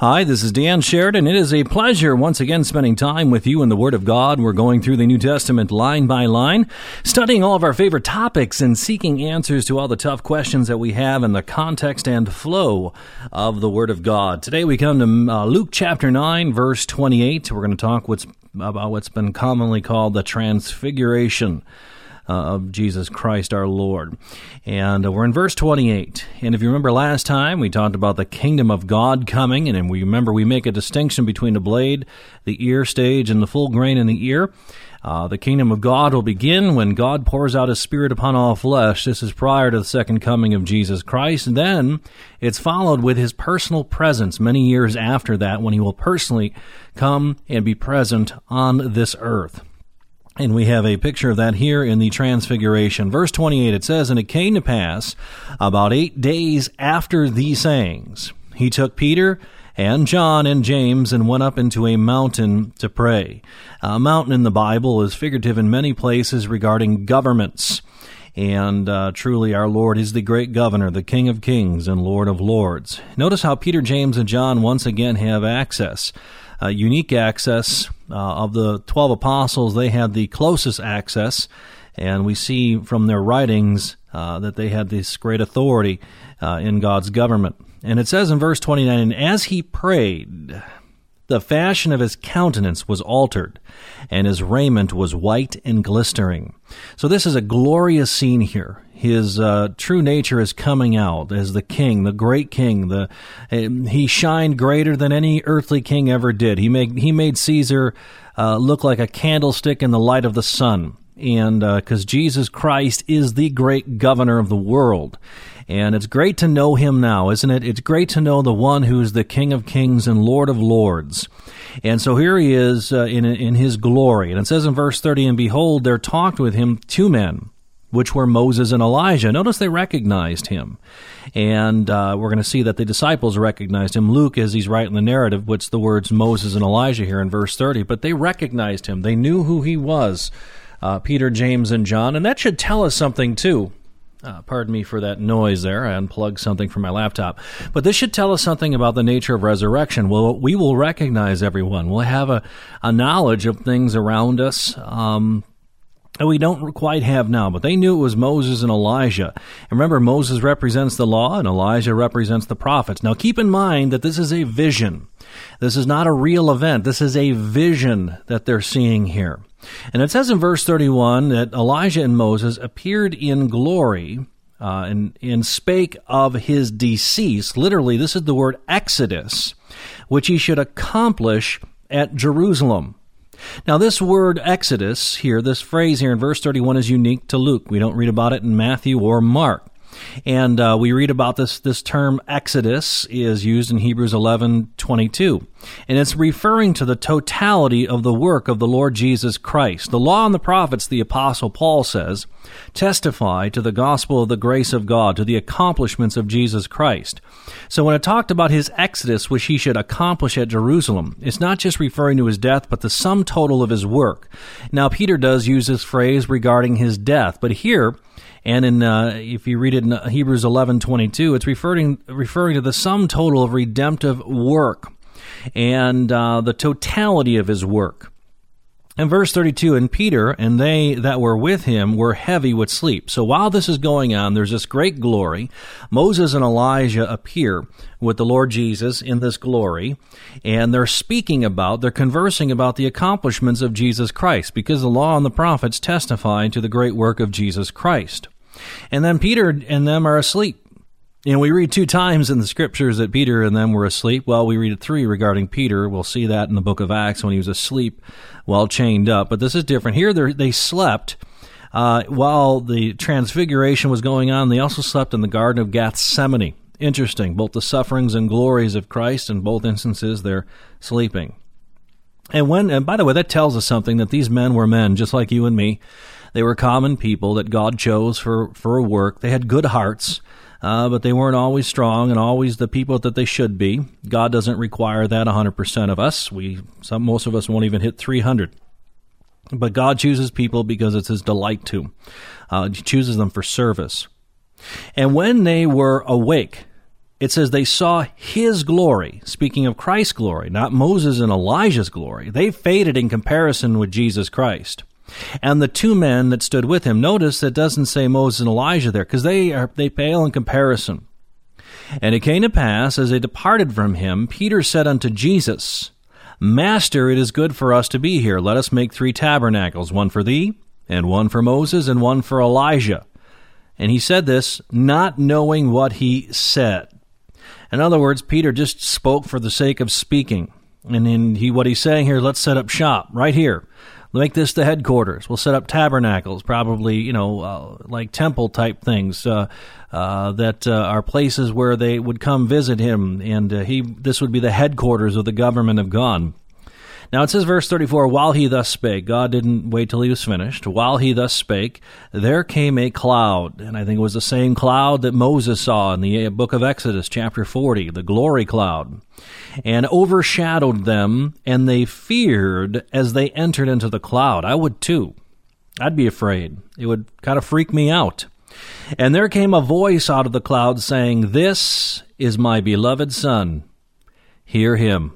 Hi, this is Dan Sheridan. It is a pleasure once again spending time with you in the Word of God. We're going through the New Testament line by line, studying all of our favorite topics and seeking answers to all the tough questions that we have in the context and flow of the Word of God. Today we come to Luke chapter 9, verse 28. We're going to talk about what's been commonly called the Transfiguration of Jesus Christ our Lord. And we're in verse 28. And if you remember last time, we talked about the kingdom of God coming, and we remember we make a distinction between the blade, the ear stage, and the full grain in the ear. The kingdom of God will begin when God pours out His Spirit upon all flesh. This is prior to the second coming of Jesus Christ. And then it's followed with His personal presence many years after that, when He will personally come and be present on this earth. And we have a picture of that here in the Transfiguration. Verse 28, it says, "And it came to pass, about 8 days after these sayings, He took Peter and John and James and went up into a mountain to pray." A mountain in the Bible is figurative in many places regarding governments. And truly our Lord is the great governor, the King of kings and Lord of lords. Notice how Peter, James, and John once again have access. Unique access. Of the 12 apostles, they had the closest access, and we see from their writings that they had this great authority in God's government. And it says in verse 29, "And as he prayed, the fashion of his countenance was altered, and his raiment was white and glistering." So this is a glorious scene here. His true nature is coming out as the king, the great king. He shined greater than any earthly king ever did. He made Caesar look like a candlestick in the light of the sun. And because Jesus Christ is the great governor of the world. And it's great to know Him now, isn't it? It's great to know the one who is the King of kings and Lord of lords. And so here He is in His glory. And it says in verse 30, "And behold, there talked with Him 2 men, which were Moses and Elijah." Notice they recognized Him. And we're going to see that the disciples recognized Him. Luke, as he's writing the narrative, puts the words Moses and Elijah here in verse 30. But they recognized Him. They knew who He was, Peter, James, and John. And that should tell us something, too. Pardon me for that noise there. I unplugged something from my laptop. But this should tell us something about the nature of resurrection. Well, we will recognize everyone. We'll have a knowledge of things around us that we don't quite have now, but they knew it was Moses and Elijah. And remember, Moses represents the law and Elijah represents the prophets. Now keep in mind that this is a vision. This is not a real event. This is a vision that they're seeing here. And it says in verse 31 that Elijah and Moses appeared in glory and spake of his decease. Literally, this is the word exodus, which he should accomplish at Jerusalem. Now, this word exodus here, this phrase here in verse 31 is unique to Luke. We don't read about it in Matthew or Mark. And we read about this term exodus is used in Hebrews 11:22. And it's referring to the totality of the work of the Lord Jesus Christ. The law and the prophets, the Apostle Paul says, testify to the gospel of the grace of God, to the accomplishments of Jesus Christ. So when it talked about His exodus, which He should accomplish at Jerusalem, it's not just referring to His death, but the sum total of His work. Now, Peter does use this phrase regarding His death, but here, and if you read it in Hebrews 11:22, it's referring to the sum total of redemptive work and the totality of His work. In verse 32, "And Peter and they that were with him were heavy with sleep." So while this is going on, there's this great glory. Moses and Elijah appear with the Lord Jesus in this glory, and they're conversing about the accomplishments of Jesus Christ, because the law and the prophets testify to the great work of Jesus Christ. And then Peter and them are asleep. And we read 2 times in the Scriptures that Peter and them were asleep. Well, we read 3 regarding Peter. We'll see that in the book of Acts when he was asleep while chained up. But this is different. Here they slept while the Transfiguration was going on. They also slept in the Garden of Gethsemane. Interesting. Both the sufferings and glories of Christ, in both instances, they're sleeping. And by the way, that tells us something, that these men were men just like you and me. They were common people that God chose for a work. They had good hearts. But they weren't always strong and always the people that they should be. God doesn't require that 100% of us. Most of us won't even hit 300. But God chooses people because it's His delight to. He chooses them for service. And when they were awake it says they saw his glory, speaking of Christ's glory, not Moses and Elijah's glory. They faded in comparison with Jesus Christ. And the two men that stood with him, notice that doesn't say Moses and Elijah there, because they pale in comparison. And it came to pass, as they departed from him, Peter said unto Jesus, Master, it is good for us to be here. Let us make 3 tabernacles, one for thee, and one for Moses, and one for Elijah. And he said this, not knowing what he said. In other words, Peter just spoke for the sake of speaking. And what he's saying here, let's set up shop right here. Make this the headquarters. We'll set up tabernacles, probably, like temple-type things that are places where they would come visit him. And this would be the headquarters of the government of God. Now it says, verse 34, while he thus spake, God didn't wait till he was finished. While he thus spake, there came a cloud. And I think it was the same cloud that Moses saw in the book of Exodus, chapter 40, the glory cloud, and overshadowed them, and they feared as they entered into the cloud. I would too. I'd be afraid. It would kind of freak me out. And there came a voice out of the cloud saying, This is my beloved Son. Hear him.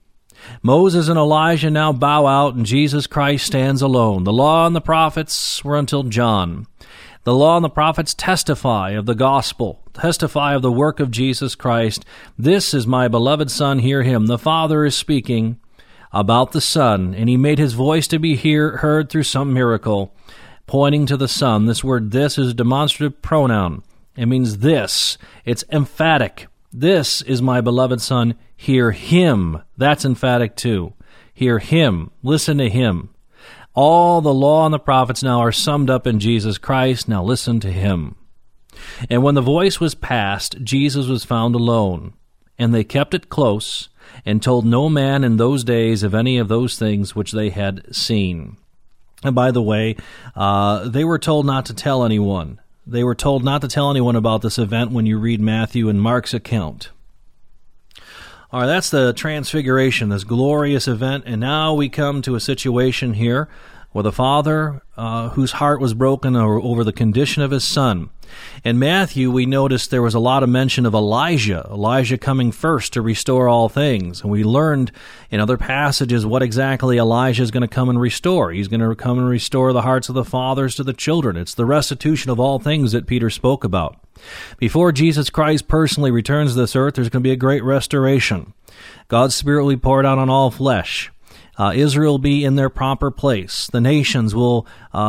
Moses and Elijah now bow out, and Jesus Christ stands alone. The law and the prophets were until John. The law and the prophets testify of the gospel, testify of the work of Jesus Christ. This is my beloved Son, hear him. The Father is speaking about the Son, and he made his voice to be heard through some miracle, pointing to the Son. This word this is a demonstrative pronoun. It means this. It's emphatic. This is my beloved Son, hear him. That's emphatic too. Hear him. Listen to him. All the law and the prophets now are summed up in Jesus Christ. Now listen to him. And when the voice was past, Jesus was found alone. And they kept it close, and told no man in those days of any of those things which they had seen. And by the way, they were told not to tell anyone. They were told not to tell anyone about this event when you read Matthew and Mark's account. All right, that's the transfiguration, this glorious event. And now we come to a situation here with a father whose heart was broken over the condition of his son. In Matthew, we noticed there was a lot of mention of Elijah coming first to restore all things. And we learned in other passages what exactly Elijah is going to come and restore. He's going to come and restore the hearts of the fathers to the children. It's the restitution of all things that Peter spoke about. Before Jesus Christ personally returns to this earth, there's going to be a great restoration. God's Spirit will be poured out on all flesh. Israel will be in their proper place. The nations will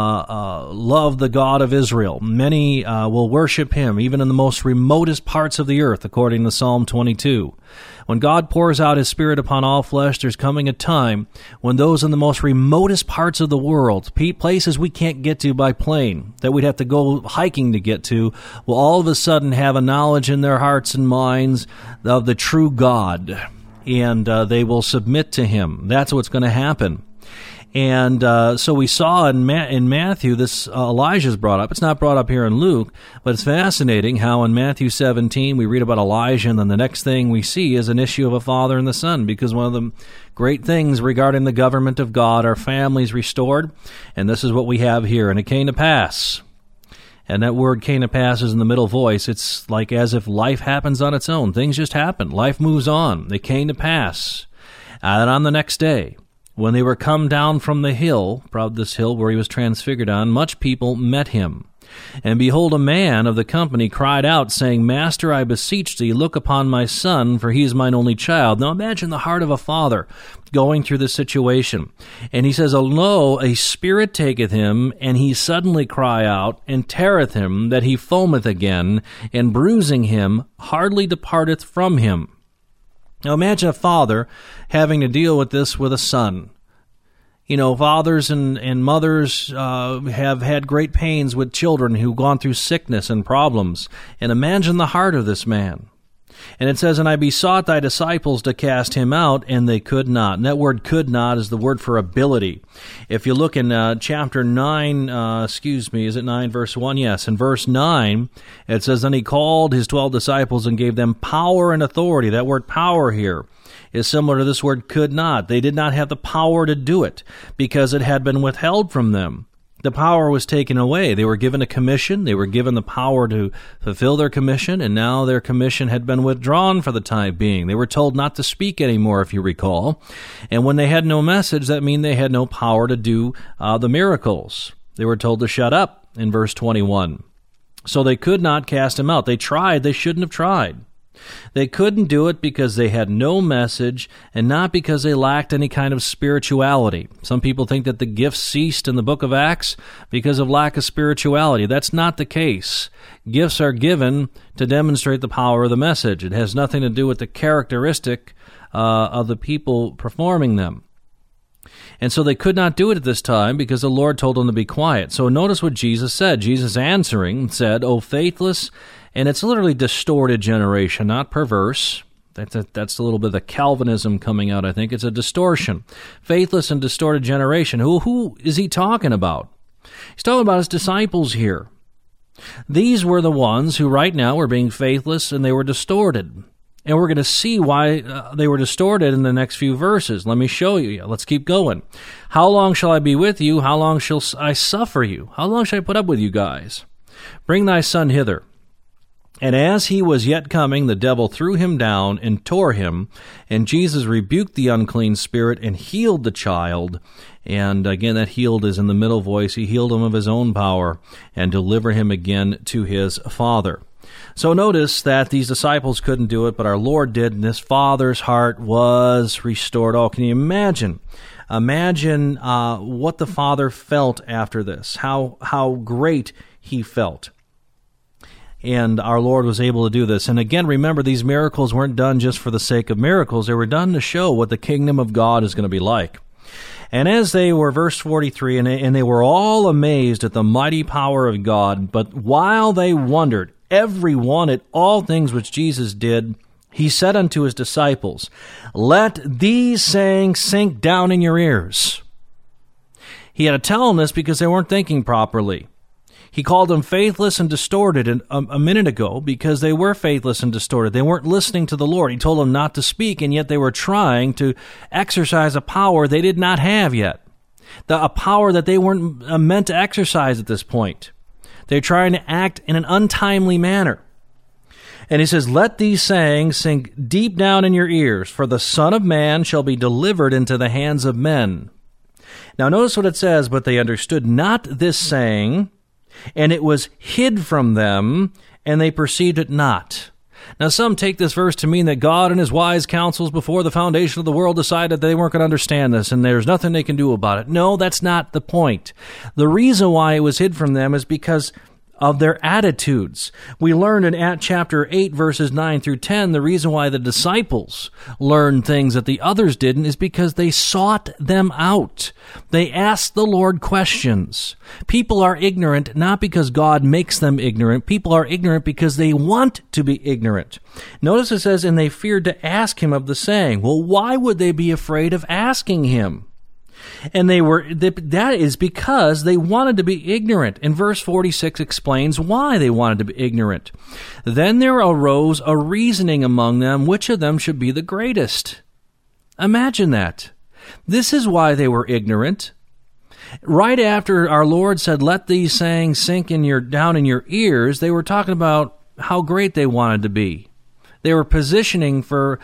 love the God of Israel. Many will worship him, even in the most remotest parts of the earth, according to Psalm 22. When God pours out his Spirit upon all flesh, there's coming a time when those in the most remotest parts of the world, places we can't get to by plane, that we'd have to go hiking to get to, will all of a sudden have a knowledge in their hearts and minds of the true God. And they will submit to him. That's what's going to happen. And so we saw in Matthew, this Elijah's brought up. It's not brought up here in Luke, but it's fascinating how in Matthew 17 we read about Elijah, and then the next thing we see is an issue of a father and the son, because one of the great things regarding the government of God are families restored, and this is what we have here. And it came to pass. And that word came to pass is in the middle voice. It's like as if life happens on its own. Things just happen. Life moves on. It came to pass. And on the next day, when they were come down from the hill, probably this hill where he was transfigured on, much people met him. And behold, a man of the company cried out, saying, Master, I beseech thee, look upon my son, for he is mine only child. Now imagine the heart of a father going through this situation. And he says, Lo, a spirit taketh him, and he suddenly cry out, and teareth him, that he foameth again, and bruising him, hardly departeth from him. Now imagine a father having to deal with this with a son. You know, fathers and mothers have had great pains with children who've gone through sickness and problems. And imagine the heart of this man. And it says, And I besought thy disciples to cast him out, and they could not. And that word could not is the word for ability. If you look in chapter 9, is it 9 verse 1? Yes, in verse 9, it says, Then he called his 12 disciples and gave them power and authority. That word power here is similar to this word could not. They did not have the power to do it because it had been withheld from them. The power was taken away. They were given a commission. They were given the power to fulfill their commission, and now their commission had been withdrawn for the time being. They were told not to speak anymore, if you recall. And when they had no message, that meant they had no power to do the miracles. They were told to shut up in verse 21. So they could not cast him out. They tried. They shouldn't have tried. They couldn't do it because they had no message and not because they lacked any kind of spirituality. Some people think that the gifts ceased in the book of Acts because of lack of spirituality. That's not the case. Gifts are given to demonstrate the power of the message. It has nothing to do with the characteristic of the people performing them. And so they could not do it at this time because the Lord told them to be quiet. So notice what Jesus said. Jesus answering said, "O faithless," and it's literally distorted generation, not perverse. That's a little bit of the Calvinism coming out, I think. It's a distortion. Faithless and distorted generation. Who is he talking about? He's talking about his disciples here. These were the ones who right now were being faithless and they were distorted. And we're going to see why they were distorted in the next few verses. Let me show you. Let's keep going. How long shall I be with you? How long shall I suffer you? How long shall I put up with you guys? Bring thy son hither. And as he was yet coming, the devil threw him down and tore him. And Jesus rebuked the unclean spirit and healed the child. And again, that healed is in the middle voice. He healed him of his own power and delivered him again to his Father. So notice that these disciples couldn't do it, but our Lord did, and this father's heart was restored. Oh, can you imagine? Imagine what the father felt after this, how great he felt. And our Lord was able to do this. And again, remember, these miracles weren't done just for the sake of miracles. They were done to show what the kingdom of God is going to be like. And as they were, verse 43, and they were all amazed at the mighty power of God, but while they wondered, every one at all things which Jesus did, he said unto his disciples, "Let these sayings sink down in your ears." He had to tell them this because they weren't thinking properly. He called them faithless and distorted a minute ago because they were faithless and distorted. They weren't listening to the Lord. He told them not to speak, and yet they were trying to exercise a power they did not have yet, a power that they weren't meant to exercise at this point. They're trying to act in an untimely manner. And he says, "Let these sayings sink deep down in your ears, for the Son of Man shall be delivered into the hands of men." Now notice what it says, "But they understood not this saying, and it was hid from them, and they perceived it not." Now some take this verse to mean that God and his wise counsels before the foundation of the world decided they weren't going to understand this, and there's nothing they can do about it. No, that's not the point. The reason why it was hid from them is because of their attitudes. We learned in chapter 8, verses 9 through 10, the reason why the disciples learned things that the others didn't is because they sought them out. They asked the Lord questions. People are ignorant not because God makes them ignorant. People are ignorant because they want to be ignorant. Notice it says, "And they feared to ask him of the saying." Well, why would they be afraid of asking him? And that is because they wanted to be ignorant. And verse 46 explains why they wanted to be ignorant. "Then there arose a reasoning among them, which of them should be the greatest." Imagine that. This is why they were ignorant. Right after our Lord said, "Let these sayings sink down in your ears," they were talking about how great they wanted to be. They were jockeying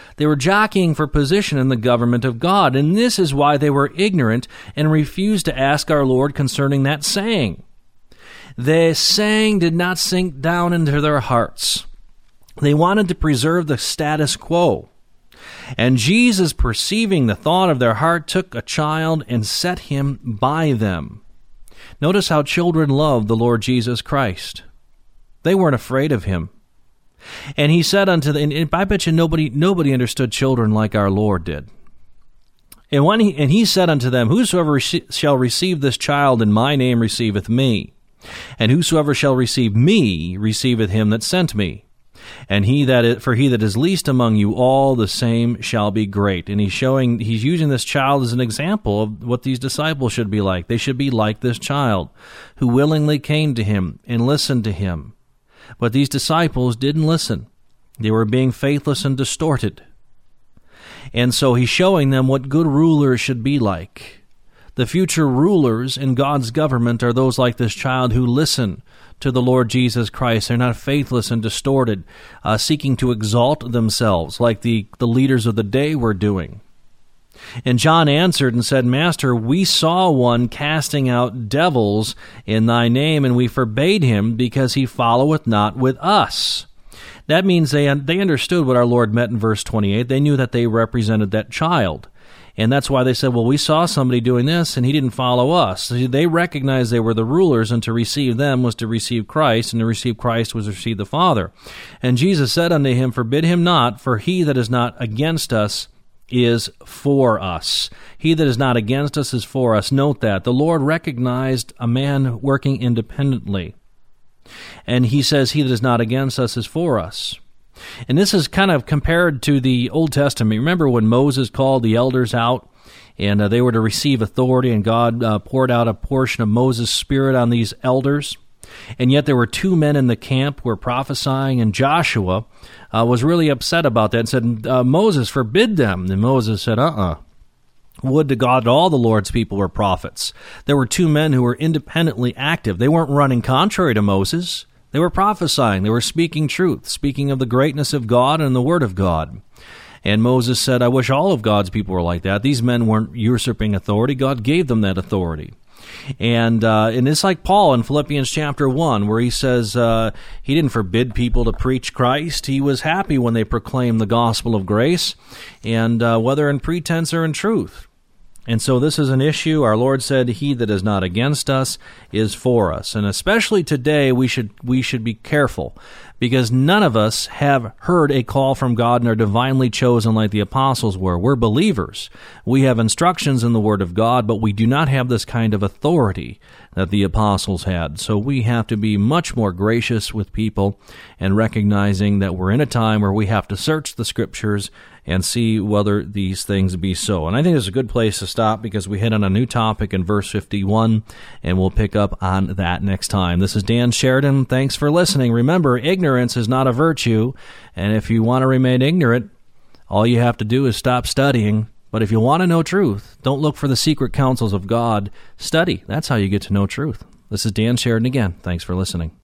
for position in the government of God, and this is why they were ignorant and refused to ask our Lord concerning that saying. The saying did not sink down into their hearts. They wanted to preserve the status quo. And Jesus, perceiving the thought of their heart, took a child and set him by them. Notice how children loved the Lord Jesus Christ. They weren't afraid of him. And he said unto them, and I bet you nobody understood children like our Lord did. And he said unto them, "Whosoever shall receive this child in my name receiveth me. And whosoever shall receive me receiveth him that sent me. And he that is least among you all, the same shall be great." And he's using this child as an example of what these disciples should be like. They should be like this child who willingly came to him and listened to him. But these disciples didn't listen. They were being faithless and distorted. And so he's showing them what good rulers should be like. The future rulers in God's government are those like this child who listen to the Lord Jesus Christ. They're not faithless and distorted, seeking to exalt themselves like the leaders of the day were doing. And John answered and said, Master, we saw one casting out devils in thy name, and we forbade him, because he followeth not with us. That means they understood what our Lord meant in verse 28. They knew that they represented that child. And that's why they said, well, we saw somebody doing this, and he didn't follow us. So they recognized they were the rulers, and to receive them was to receive Christ, and to receive Christ was to receive the Father. And Jesus said unto him, Forbid him not, for he that is not against us is for us. He that is not against us is for us. Note that. The Lord recognized a man working independently. And he says, he that is not against us is for us. And this is kind of compared to the Old Testament. Remember when Moses called the elders out, and they were to receive authority, and God poured out a portion of Moses' spirit on these elders? And yet there were two men in the camp who were prophesying, and Joshua was really upset about that and said, Moses, forbid them. And Moses said, Would to God that all the Lord's people were prophets. There were two men who were independently active. They weren't running contrary to Moses. They were prophesying. They were speaking truth, speaking of the greatness of God and the Word of God. And Moses said, I wish all of God's people were like that. These men weren't usurping authority. God gave them that authority. And it's like Paul in Philippians chapter 1, where he says he didn't forbid people to preach Christ. He was happy when they proclaimed the gospel of grace, and whether in pretense or in truth. And so this is an issue. Our Lord said, he that is not against us is for us. And especially today, we should be careful, because none of us have heard a call from God and are divinely chosen like the apostles were. We're believers. We have instructions in the Word of God, but we do not have this kind of authority that the apostles had. So we have to be much more gracious with people, and recognizing that we're in a time where we have to search the Scriptures and see whether these things be so. And I think it's a good place to stop, because we hit on a new topic in verse 51, and we'll pick up on that next time. This is Dan Sheridan. Thanks for listening. Remember, ignorance is not a virtue, and if you want to remain ignorant, all you have to do is stop studying. But if you want to know truth, don't look for the secret counsels of God. Study. That's how you get to know truth. This is Dan Sheridan again. Thanks for listening.